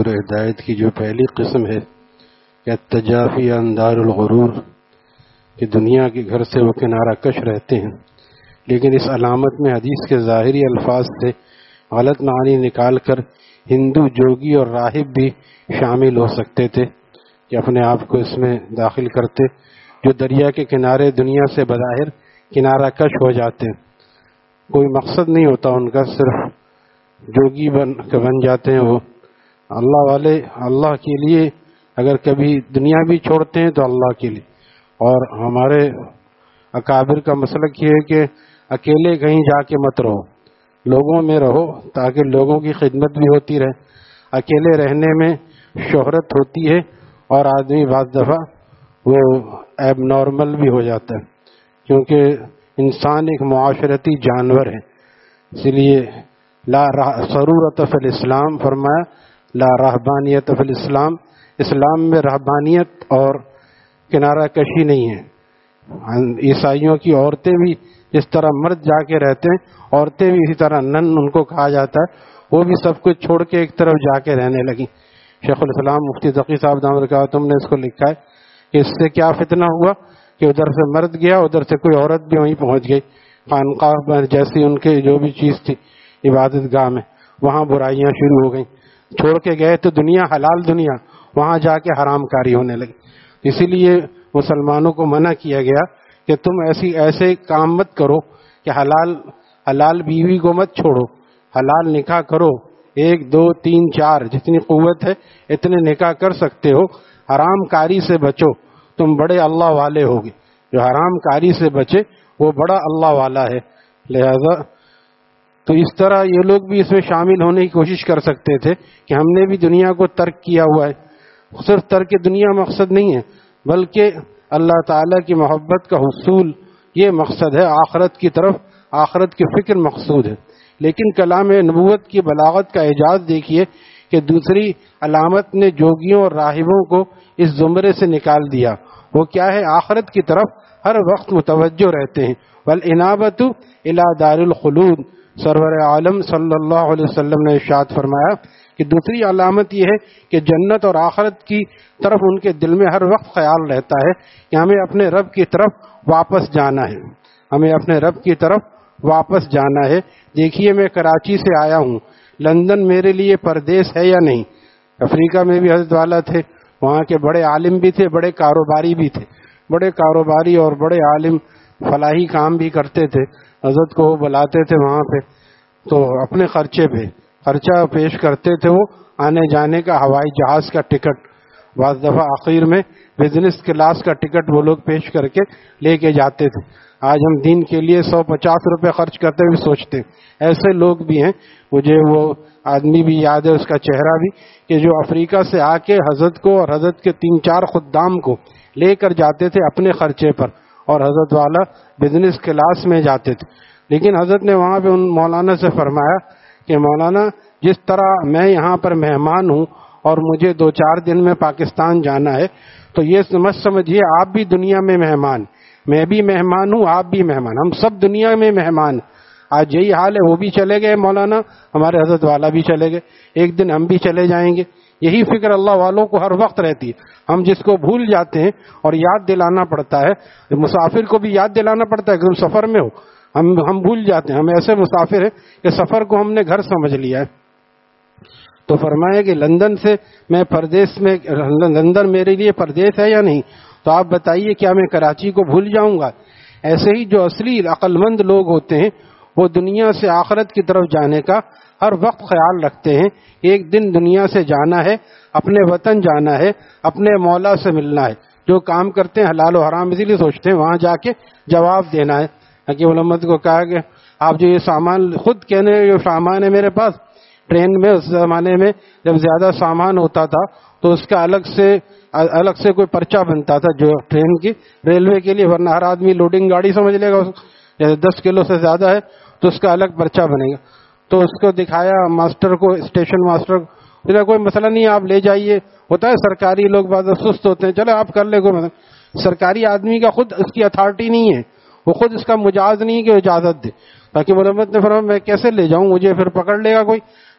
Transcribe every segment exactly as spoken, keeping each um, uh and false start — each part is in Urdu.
ہدایت کی جو پہلی قسم ہے کہ تجافی عن دار الغرور، کہ دنیا کے گھر سے وہ کنارہ کش رہتے ہیں، لیکن اس علامت میں حدیث کے ظاہری الفاظ سے غلط معنی نکال کر ہندو جوگی اور راہب بھی شامل ہو سکتے تھے کہ اپنے آپ کو اس میں داخل کرتے، جو دریا کے کنارے دنیا سے بظاہر کنارہ کش ہو جاتے ہیں، کوئی مقصد نہیں ہوتا ان کا، صرف جوگی بن بن جاتے ہیں وہ اللہ والے، اللہ کے لیے اگر کبھی دنیا بھی چھوڑتے ہیں تو اللہ کے لیے۔ اور ہمارے اکابر کا مسلک یہ ہے کہ اکیلے کہیں جا کے مت رہو، لوگوں میں رہو تاکہ لوگوں کی خدمت بھی ہوتی رہے۔ اکیلے رہنے میں شہرت ہوتی ہے اور آدمی بعض دفعہ وہ ایب نارمل بھی ہو جاتا ہے، کیونکہ انسان ایک معاشرتی جانور ہے۔ اس لیے لا ضرورت فی الاسلام فرمایا، لا رہبانیت فی الاسلام، اسلام میں رہبانیت اور کنارہ کشی نہیں ہے۔ عیسائیوں کی عورتیں بھی جس طرح مرد جا کے رہتے ہیں، عورتیں بھی اسی طرح نن ان کو کہا جاتا ہے، وہ بھی سب کچھ چھوڑ کے ایک طرف جا کے رہنے لگی۔ شیخ الاسلام مفتی تقی صاحب دامت برکاتہم نے اس کو لکھا ہے کہ اس سے کیا فتنہ ہوا کہ ادھر سے مرد گیا، ادھر سے کوئی عورت بھی وہیں پہنچ گئی، خانقاہ جیسی ان کے جو بھی چیز تھی عبادت گاہ میں، وہاں برائیاں شروع ہو گئیں۔ چھوڑ کے گئے تو دنیا حلال دنیا، وہاں جا کے حرام کاری ہونے لگی۔ اسی لیے مسلمانوں کو منع کیا گیا کہ تم ایسی ایسے کام مت کرو کہ حلال حلال بیوی کو مت چھوڑو، حلال نکاح کرو، ایک دو تین چار جتنی قوت ہے اتنے نکاح کر سکتے ہو، حرام کاری سے بچو، تم بڑے اللہ والے ہوگے۔ جو حرام کاری سے بچے وہ بڑا اللہ والا ہے۔ لہذا تو اس طرح یہ لوگ بھی اس میں شامل ہونے کی کوشش کر سکتے تھے کہ ہم نے بھی دنیا کو ترک کیا ہوا ہے۔ صرف ترک دنیا مقصد نہیں ہے، بلکہ اللہ تعالیٰ کی محبت کا حصول یہ مقصد ہے، آخرت کی طرف آخرت کی فکر مقصود ہے۔ لیکن کلام نبوت کی بلاغت کا اعجاز دیکھیے کہ دوسری علامت نے جوگیوں اور راہبوں کو اس زمرے سے نکال دیا۔ وہ کیا ہے؟ آخرت کی طرف ہر وقت متوجہ رہتے ہیں۔ والانابۃ الی دار الخلود، سرور عالم صلی اللہ علیہ وسلم نے ارشاد فرمایا کہ دوسری علامت یہ ہے کہ جنت اور آخرت کی طرف ان کے دل میں ہر وقت خیال رہتا ہے کہ ہمیں اپنے رب کی طرف واپس جانا ہے، ہمیں اپنے رب کی طرف واپس جانا ہے۔ دیکھیے میں کراچی سے آیا ہوں، لندن میرے لیے پردیس ہے یا نہیں؟ افریقہ میں بھی حضرت والا تھے، وہاں کے بڑے عالم بھی تھے، بڑے کاروباری بھی تھے، بڑے کاروباری اور بڑے عالم فلاحی کام بھی کرتے تھے۔ حضرت کو وہ بلاتے تھے وہاں پہ تو اپنے خرچے پہ خرچہ پیش کرتے تھے، وہ آنے جانے کا ہوائی جہاز کا ٹکٹ، بعض دفعہ آخر میں بزنس کلاس کا ٹکٹ وہ لوگ پیش کر کے لے کے جاتے تھے۔ آج ہم دین کے لیے سو پچاس روپے خرچ کرتے ہوئے سوچتے ہیں، ایسے لوگ بھی ہیں۔ مجھے وہ آدمی بھی یاد ہے، اس کا چہرہ بھی، کہ جو افریقہ سے آ کے حضرت کو اور حضرت کے تین چار خدام کو لے کر جاتے تھے اپنے خرچے پر، اور حضرت والا بزنس کلاس میں جاتے تھے۔ لیکن حضرت نے وہاں پہ ان مولانا سے فرمایا کہ مولانا جس طرح میں یہاں پر مہمان ہوں اور مجھے دو چار دن میں پاکستان جانا ہے، تو یہ سمجھ سمجھیے آپ بھی دنیا میں مہمان، میں بھی مہمان ہوں، آپ بھی مہمان، ہم سب دنیا میں مہمان۔ آج یہی حال ہے، وہ بھی چلے گئے مولانا، ہمارے حضرت والا بھی چلے گئے، ایک دن ہم بھی چلے جائیں گے۔ یہی فکر اللہ والوں کو ہر وقت رہتی ہے، ہم جس کو بھول جاتے ہیں اور یاد دلانا پڑتا ہے، مسافر کو بھی یاد دلانا پڑتا ہے کہ تم سفر میں ہو، ہم ہم بھول جاتے ہیں، ہم ایسے مسافر ہیں کہ سفر کو ہم نے گھر سمجھ لیا ہے۔ تو فرمایا کہ لندن سے میں پردیس میں، لندن میرے لیے پردیس ہے یا نہیں؟ تو آپ بتائیے کیا میں کراچی کو بھول جاؤں گا؟ ایسے ہی جو اصلی عقل مند لوگ ہوتے ہیں وہ دنیا سے آخرت کی طرف جانے کا ہر وقت خیال رکھتے ہیں۔ ایک دن دنیا سے جانا ہے، اپنے وطن جانا ہے، اپنے مولا سے ملنا ہے۔ جو کام کرتے ہیں حلال و حرام اسی لیے سوچتے ہیں وہاں جا کے جواب دینا ہے۔ حکیم علامت کو کہا کہ آپ جو یہ سامان خود کہنے جو سامان ہے میرے پاس، ٹرین میں اس زمانے میں جب زیادہ سامان ہوتا تھا تو اس کا الگ سے الگ سے کوئی پرچہ بنتا تھا جو ٹرین کی ریلوے کے لیے، ورنہ ہر آدمی لوڈنگ گاڑی سمجھ لے گا، جیسے دس کلو سے زیادہ ہے تو اس کا الگ پرچہ بنے گا۔ تو اس کو دکھایا ماسٹر کو، اسٹیشن ماسٹر کو، کوئی مسئلہ نہیں آپ لے جائیے۔ ہوتا ہے سرکاری لوگ بعض سست ہوتے ہیں، چلو آپ کر لے کوئی مسئلہ۔ سرکاری آدمی کا خود اس کی اتھارٹی نہیں ہے، وہ خود اس کا مجاز نہیں کہ اجازت دے، تاکہ علامت نے فرمایا میں کیسے لے جاؤں، مجھے پھر پکڑ لے گا کوئی۔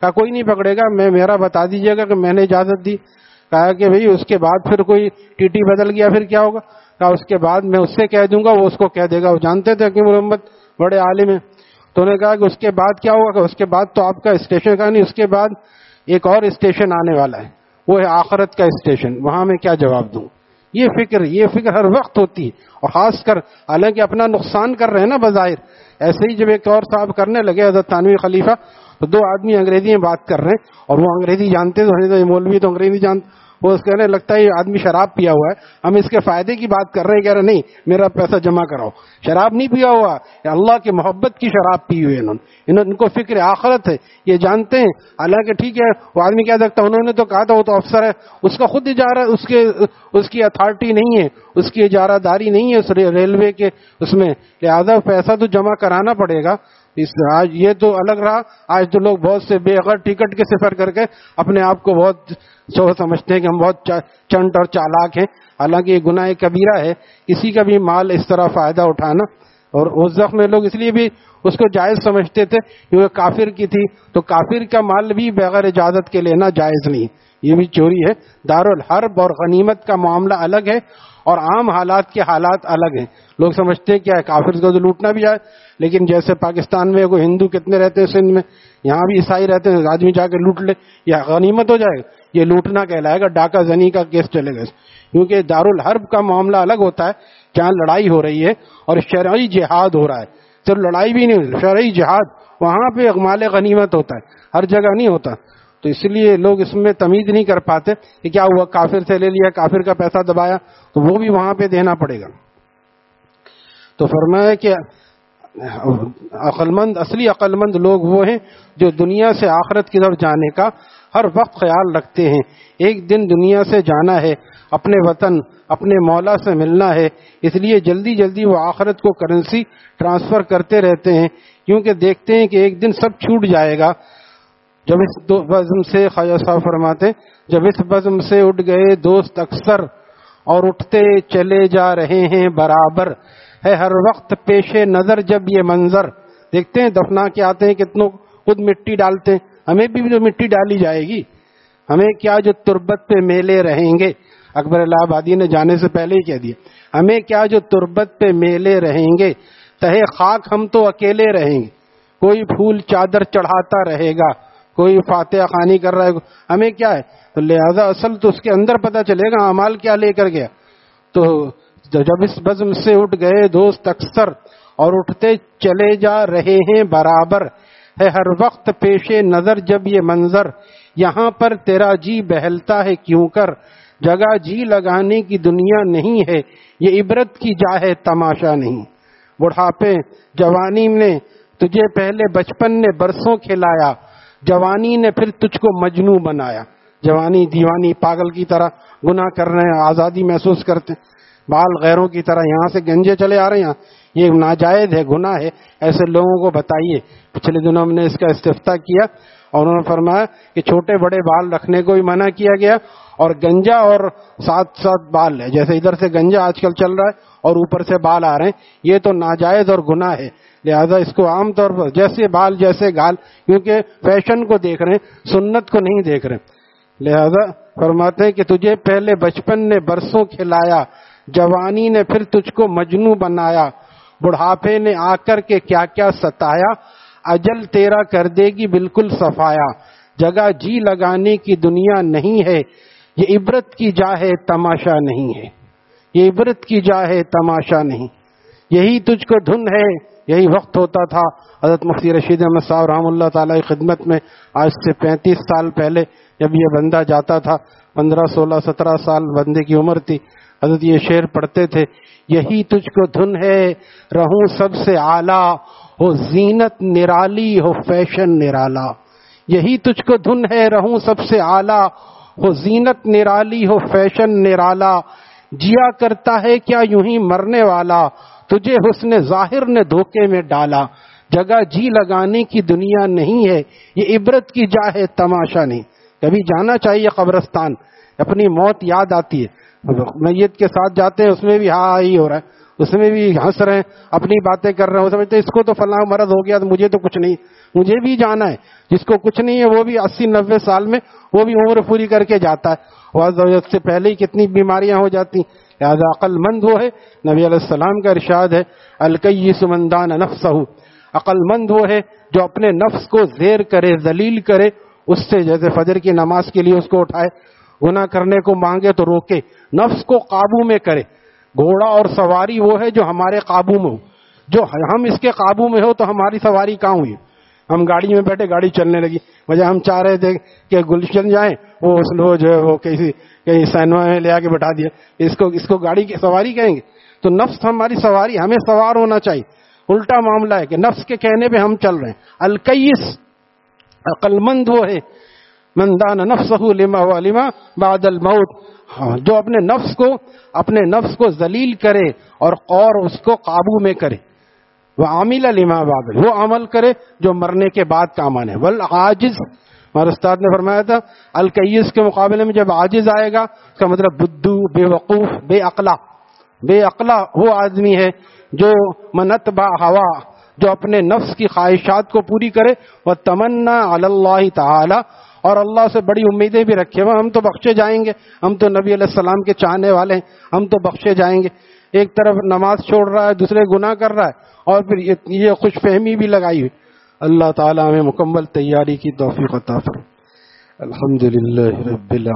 کہا کوئی نہیں پکڑے گا، میں میرا بتا دیجیے گا کہ میں نے اجازت دی. کہا کہ بھئی اس کے بعد پھر کوئی ٹی ٹی بدل گیا پھر کیا ہوگا؟ کہا اس کے بعد میں اس سے کہہ دوں گا، وہ اس کو کہہ دے گا. وہ جانتے تھے کہ محمد بڑے عالم ہیں. تو انہوں نے کہا کہ اس کے بعد کیا ہوگا؟ کہ اس کے بعد تو آپ کا اسٹیشن کا نہیں، اس کے بعد ایک اور اسٹیشن آنے والا ہے، وہ ہے آخرت کا اسٹیشن، وہاں میں کیا جواب دوں؟ یہ فکر یہ فکر ہر وقت ہوتی ہے. اور خاص کر حالانکہ اپنا نقصان کر رہے ہیں نا بظاہر. ایسے ہی جب ایک اور صاحب کرنے لگے حضرت تھانوی خلیفہ، تو دو آدمی انگریزی میں بات کر رہے ہیں اور وہ انگریزی جانتے تو مولوی تو انگریزی جانتے. وہ اس کہنے لگتا ہے یہ آدمی شراب پیا ہوا ہے، ہم اس کے فائدے کی بات کر رہے ہیں. کہہ رہے نہیں میرا پیسہ جمع کراؤ. شراب نہیں پیا ہوا، اللہ کی محبت کی شراب پی ہوئی انہوں نے. ان کو فکر آخرت ہے، یہ جانتے ہیں. حالانکہ ٹھیک ہے وہ آدمی کہہ سکتا انہوں نے تو کہا تھا وہ تو افسر ہے، اس کا خود اجارہ، اس کے اس کی اتھارٹی نہیں ہے، اس کی اجارہ داری نہیں ہے اس ریلوے کے اس میں، لہذا پیسہ تو جمع کرانا پڑے گا. اس آج یہ تو الگ رہا. آج تو لوگ بہت سے بے غیر ٹکٹ کے سفر کر کے اپنے آپ کو بہت سو سمجھتے ہیں کہ ہم بہت چنٹ اور چالاک ہیں. حالانکہ یہ گناہ کبیرہ ہے کسی کا بھی مال اس طرح فائدہ اٹھانا. اور اس وقت میں لوگ اس لیے بھی اس کو جائز سمجھتے تھے کیونکہ کافر کی تھی، تو کافر کا مال بھی بغیر اجازت کے لینا جائز نہیں، یہ بھی چوری ہے. دارالحرب اور غنیمت کا معاملہ الگ ہے اور عام حالات کے حالات الگ ہیں. لوگ سمجھتے ہیں کیا ہے کافر کو تو لوٹنا بھی جائے، لیکن جیسے پاکستان میں کوئی ہندو کتنے رہتے ہیں، سندھ میں یہاں بھی عیسائی رہتے ہیں، آدمی جا کے لوٹ لے یا غنیمت ہو جائے گا، یہ لوٹنا کہلائے گا، ڈاکہ زنی کا کیس چلے گا. کیونکہ دارالحرب کا معاملہ الگ ہوتا ہے جہاں لڑائی ہو رہی ہے اور شرعی جہاد ہو رہا ہے. صرف لڑائی بھی نہیں، شرعی جہاد، وہاں پہ مال غنیمت ہوتا ہے، ہر جگہ نہیں ہوتا. تو اس لیے لوگ اس میں تمیز نہیں کر پاتے کہ کیا ہوا کافر سے لے لیا، کافر کا پیسہ دبایا تو وہ بھی وہاں پہ دینا پڑے گا. تو فرمایا کہ عقل مند اصلی عقل مند لوگ وہ ہیں جو دنیا سے آخرت کی طرف جانے کا ہر وقت خیال رکھتے ہیں. ایک دن دنیا سے جانا ہے، اپنے وطن اپنے مولا سے ملنا ہے، اس لیے جلدی جلدی وہ آخرت کو کرنسی ٹرانسفر کرتے رہتے ہیں کیونکہ دیکھتے ہیں کہ ایک دن سب چھوٹ جائے گا. جب اس دو بزم سے خواجہ صاحب فرماتے جب اس بزم سے اٹھ گئے دوست اکثر اور اٹھتے چلے جا رہے ہیں برابر، ہے ہر وقت پیش نظر جب یہ منظر. دیکھتے ہیں دفنا کے آتے ہیں کتنوں خود مٹی ڈالتے ہیں، ہمیں بھی جو مٹی ڈالی جائے گی، ہمیں کیا جو تربت پہ میلے رہیں گے. اکبر الہ آبادی نے جانے سے پہلے ہی کہہ دیا ہمیں کیا جو تربت پہ میلے رہیں گے، تہے خاک ہم تو اکیلے رہیں گے. کوئی پھول چادر چڑھاتا رہے گا، کوئی فاتحہ خوانی کر رہا ہے، ہمیں کیا ہے. تو لہذا اصل تو اس کے اندر پتہ چلے گا اعمال کیا لے کر گیا. تو جب اس بزم سے اٹھ گئے دوست اکثر اور اٹھتے چلے جا رہے ہیں برابر، ہے ہر وقت پیش نظر جب یہ منظر. یہاں پر تیرا جی بہلتا ہے کیوں کر، جگہ جی لگانے کی دنیا نہیں ہے، یہ عبرت کی جا ہے تماشا نہیں. بڑھاپے جوانی نے تجھے پہلے بچپن نے برسوں کھلایا، جوانی نے پھر تجھ کو مجنوں بنایا. جوانی دیوانی پاگل کی طرح گناہ کر رہے ہیں، آزادی محسوس کرتے ہیں، بال غیروں کی طرح یہاں سے گنجے چلے آ رہے ہیں، یہ ناجائز ہے، گناہ ہے. ایسے لوگوں کو بتائیے. پچھلے دنوں ہم نے اس کا استفتاء کیا اور انہوں نے فرمایا کہ چھوٹے بڑے بال رکھنے کو بھی منع کیا گیا اور گنجا اور ساتھ ساتھ بال ہے، جیسے ادھر سے گنجا آج کل چل رہا ہے اور اوپر سے بال آ رہے ہیں، یہ تو ناجائز اور گناہ ہے. لہذا اس کو عام طور پر جیسے بال جیسے گال، کیونکہ فیشن کو دیکھ رہے ہیں، سنت کو نہیں دیکھ رہے. لہذا فرماتے ہیں کہ تجھے پہلے بچپن نے برسوں کھلایا، جوانی نے پھر تجھ کو مجنوں بنایا، بڑھاپے نے آ کر کے کیا کیا ستایا، اجل تیرا کر دے گی بالکل صفایا. جگہ جی لگانے کی دنیا نہیں ہے، یہ عبرت کی جا ہے تماشا نہیں ہے، یہ عبرت کی جا ہے تماشا نہیں. یہی تجھ کو دھن ہے. یہی وقت ہوتا تھا حضرت مفتی رشید احمد صاحب رحمۃ اللہ تعالی کی خدمت میں آج سے پینتیس سال پہلے جب یہ بندہ جاتا تھا، پندرہ سولہ سترہ سال بندے کی عمر تھی، حضرت یہ شعر پڑھتے تھے، یہی تجھ کو دھن ہے رہوں سب سے اعلیٰ، ہو زینت نرالی ہو فیشن نرالا. یہی تجھ کو دھن ہے رہوں سب سے اعلیٰ، ہو زینت نرالی ہو فیشن نرالا. جیا کرتا ہے کیا یوں ہی مرنے والا، تجھے حسن ظاہر نے دھوکے میں ڈالا. جگہ جی لگانے کی دنیا نہیں ہے، یہ عبرت کی جا ہے تماشا نہیں. کبھی جانا چاہیے قبرستان، اپنی موت یاد آتی ہے، میت کے ساتھ جاتے ہیں اس میں بھی ہاں ہی ہو رہا ہے، اس میں بھی ہنس رہے ہیں، اپنی باتیں کر رہے ہیں، وہ سمجھتے ہیں اس کو تو فلاں مرض ہو گیا تو مجھے تو کچھ نہیں، مجھے بھی جانا ہے۔ جس کو کچھ نہیں ہے وہ بھی اسی نوے سال میں وہ بھی عمر پوری کر کے جاتا ہے، اور سے پہلے ہی کتنی بیماریاں ہو جاتی ہیں۔ لہذا عقل مند وہ ہے، نبی علیہ السلام کا ارشاد ہے الکیس من دان نفسہ، عقل مند وہ ہے جو اپنے نفس کو زیر کرے، ذلیل کرے، اس سے جیسے فجر کی نماز کے لیے اس کو اٹھائے، گناہ کرنے کو مانگے تو روکے، نفس کو قابو میں کرے۔ گھوڑا اور سواری وہ ہے جو ہمارے قابو میں ہو، جو ہم اس کے قابو میں ہو تو ہماری سواری کہاں ہوئی؟ ہم گاڑی میں بیٹھے، گاڑی چلنے لگی، وجہ ہم چاہ رہے تھے کہ گلشن جائیں، وہ اس لو جو ہے وہ کسی کہیں سینما میں لے آ کے بٹھا دیا، اس کو اس کو گاڑی کی سواری کہیں گے؟ تو نفس ہماری سواری، ہمیں سوار ہونا چاہیے۔ الٹا معاملہ ہے کہ نفس کے کہنے پہ ہم چل رہے ہیں۔ الکیس عقل مند وہ ہے من دان نفسہ لما ولما بعد الموت، جو اپنے نفس کو اپنے نفس کو ذلیل کرے اور اور اس کو قابو میں کرے۔ وعامل لما بعد، وہ عمل کرے جو مرنے کے بعد کام آنے۔ والعاجز، ہمارے استاد نے فرمایا تھا الکیس کے مقابلے میں جب عاجز آئے گا اس کا مطلب بدو، بے وقوف، بے عقلا۔ بے عقلا وہ آدمی ہے جو منتبع ہوا، جو اپنے نفس کی خواہشات کو پوری کرے، وہ تمنا علی اللہ تعالی، اور اللہ سے بڑی امیدیں بھی رکھے ہوا ہم تو بخشے جائیں گے، ہم تو نبی علیہ السلام کے چاہنے والے ہیں، ہم تو بخشے جائیں گے۔ ایک طرف نماز چھوڑ رہا ہے، دوسرے گناہ کر رہا ہے، اور پھر یہ خوش فہمی بھی لگائی ہوئی۔ اللہ تعالی ہمیں مکمل تیاری کی توفیق عطا فرمائے۔ الحمدللہ رب العالمین۔